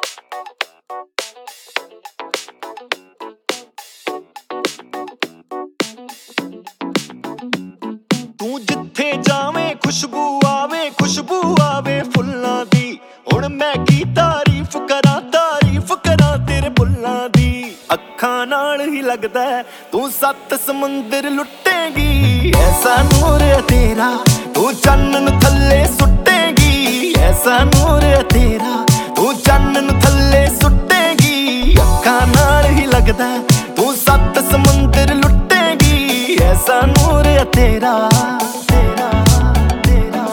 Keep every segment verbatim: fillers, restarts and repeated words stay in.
ਤੂੰ ਜਿੱਥੇ ਜਾਵੇਂ ਖੁਸ਼ਬੂ ਆਵੇ, ਖੁਸ਼ਬੂ ਆਵੇ ਫੁੱਲਾਂ ਦੀ। ਹੁਣ ਮੈਂ ਕੀ ਤਾਰੀਫ ਕਰਾਂ, ਤਾਰੀਫ ਕਰਾਂ ਤੇਰੇ ਬੁੱਲਾਂ ਦੀ। ਅੱਖਾਂ ਨਾਲ ਹੀ ਲੱਗਦਾ ਤੂੰ ਸੱਤ ਸਮੁੰਦਰ ਲੁੱਟੇਗੀ। ਐਸਾ ਨੂਰ ਹੈ ਤੇਰਾ ਤੂੰ ਚੰਨ ਨੂੰ ਥੱਲੇ ਸੁੱਟੇਗੀ। ਐਸਾ ਨੂਰ ਹੈ ਤੇਰਾ ਤੂੰ ਚੰਨ ਨੂੰ ਥੱਲੇ ਸੁੱਟੇਗੀ। ਅੱਖਾਂ ਨਾਲ ਹੀ ਲੱਗਦਾ ਤੂੰ ਸੱਤ ਸਮੁੰਦਰ ਲੁੱਟੇਗੀ। ਐਸਾ ਨੂਰ ਹੈ ਤੇਰਾ ਤੇਰਾ ਤੇਰਾ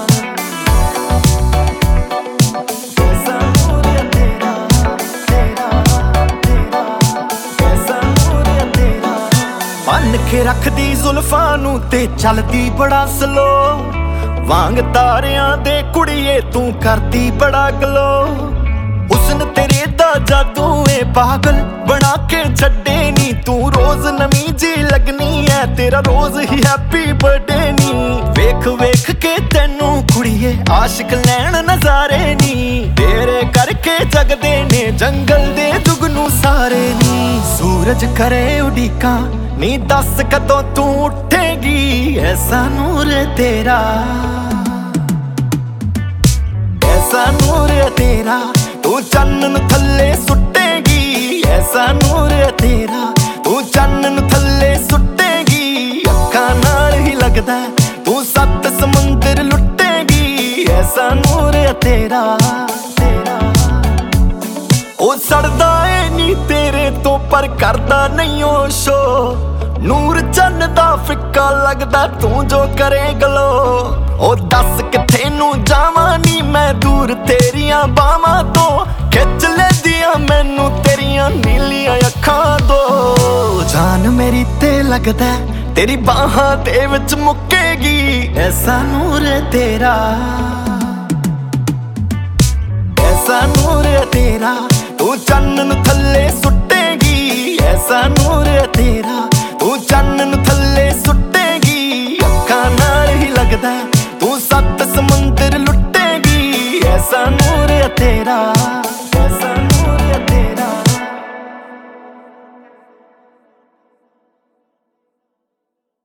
ਐਸਾ ਨੂਰ ਹੈ ਤੇਰਾ ਤੇਰਾ ਤੇਰਾ ਐਸਾ ਨੂਰ ਹੈ ਤੇਰਾ। ਬੰਨ ਕੇ ਰੱਖਦੀ ਜ਼ੁਲਫਾਂ ਨੂੰ ਤੇ ਚੱਲਦੀ ਬੜਾ ਸਲੋ। ਵਾਂਗ ਤਾਰਿਆਂ ਦੇ ਕੁੜੀਏ ਤੂੰ ਕਰਦੀ ਬੜਾ ਗਲੋ। ਹੁਸਨ ਤੇਰੇ ਦਾ ਜਾਦੂ ਏ ਪਾਗਲ ਬਣਾ ਕੇ ਛੱਡੇ ਨੀ ਤੂੰ। ਰੋਜ਼ ਨਵੀਂ ਜੀ ਲੱਗਣੀ ਐ ਤੇਰਾ ਰੋਜ਼ ਹੀ ਹੈਪੀ ਬਰਥਡੇ ਨੀ। ਵੇਖ ਵੇਖ ਕੇ ਤੈਨੂੰ ਕੁੜੀਏ ਆਸ਼ਿਕ ਲੈਣ ਨਜ਼ਾਰੇ ਨੀ। ਤੇਰੇ ਕਰਕੇ ਜਗਦੇ ਨੇ ਜੰਗਲ ਦੇ ਜੁਗਨੂ ਸਾਰੇ ਨੀ। ਸੂਰਜ ਕਰੇ ਉਡੀਕਾਂ ਨੀ ਦੱਸ ਕਦੋਂ ਤੂੰ ਉੱਠੇਗੀ। ਐਸਾ ਨੂਰ ਤੇਰਾ ਐਸਾ ਨੂਰ ਤੇਰਾ ਤੂੰ ਚੰਨ ਨੂੰ ਥੱਲੇ ਸੁੱਟੇਗੀ। ਐਸਾ ਨੂਰ ਤੇਰਾ ਤੂੰ ਚੰਨ ਨੂੰ ਥੱਲੇ ਸੁੱਟੇਗੀ। ਅੱਖਾਂ ਨਾਲ ਹੀ ਲੱਗਦਾ ਤੂੰ ਸੱਤ ਸਮੁੰਦਰ ਲੁੱਟੇਗੀ। ਐਸਾ ਨੂਰ ਤੇਰਾ ਤੇਰਾ ਉਹ ਸੜਦਾ ਏ ਨੀ ਤੇਰੇ ਤੋਂ ਪਰ ਕਰਦਾ ਨਹੀਂ ਉਹ ਸ਼ੋ। ਨੂਰ ਚੰਨ ਦਾ ਫਿੱਕਾ ਲੱਗਦਾ ਤੂੰ ਜੋ ਕਰੇ ਗਲੋ। ਉਹ ਦੱਸ ਕਿੱਥੇ ਨੂੰ ਜਾਵਾਂ ਨੀ ਮੈਂ ਦੂਰ ਤੇਰੀਆਂ ਬਾਹਾਂ ਤੋਂ। ਖਿੱਚ ਲੈਂਦੀਆਂ ਮੈਨੂੰ ਤੇਰੀਆਂ ਨੀਲੀਆਂ ਅੱਖਾਂ ਤੋਂ। ਜਾਨ ਮੇਰੀ ਤੇ ਲੱਗਦਾ ਤੇਰੀ ਬਾਹਾਂ ਦੇ ਵਿੱਚ ਮੁੱਕੇਗੀ। ਐਸਾ ਨੂਰ ਤੇਰਾ ਐਸਾ ਨੂਰ ਤੇਰਾ ਤੂੰ ਚੰਨ ਨੂੰ ਥੱਲੇ ਸੁੱਟੇਗੀ। ਐਸਾ ਨੂਰ ਤੇਰਾ ਤੂੰ ਚੰਨ ਨੂੰ ਥੱਲੇ ਸੁੱਟੇਗੀ। ਅੱਖਾਂ ਨਾਲ ਹੀ ਲੱਗਦਾ ਤੂੰ ਸੱਤ ਸਮੁੰਦਰ ਲੁੱਟੇਗੀ। ਐਸਾ ਨੂਰ ਤੇਰਾ।